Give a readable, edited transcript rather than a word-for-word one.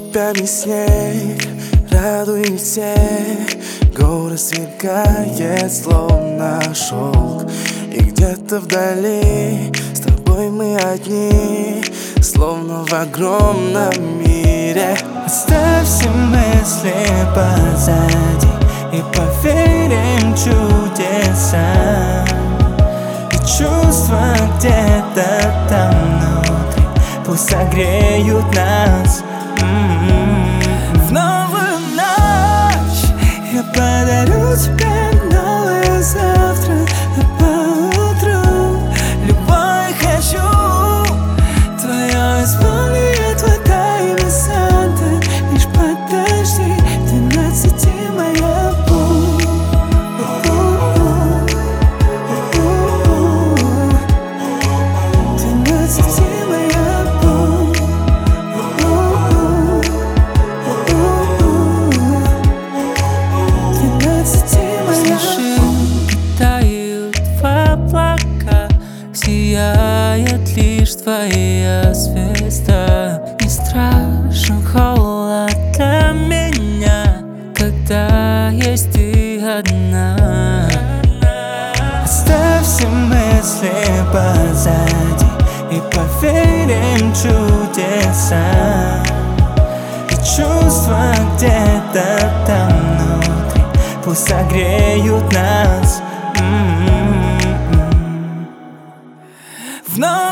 тебя снег радует всех. Город сверкает, словно шелк. И где-то вдали с тобой мы одни, словно в огромном мире. Оставь все мысли позади и поверим чудесам. И чувства где-то там внутри пусть согреют нас. В новую ночь я подарю тебе новое завтра. А поутру любовь хочу твое исполнит вода и Санта. Лишь подожди, 12 моя путь. Сияет лишь твоя звезда. Не страшен холод для меня, когда есть ты одна. Оставь все мысли позади и поверим чудесам. И чувства где-то там внутри пусть согреют нас. В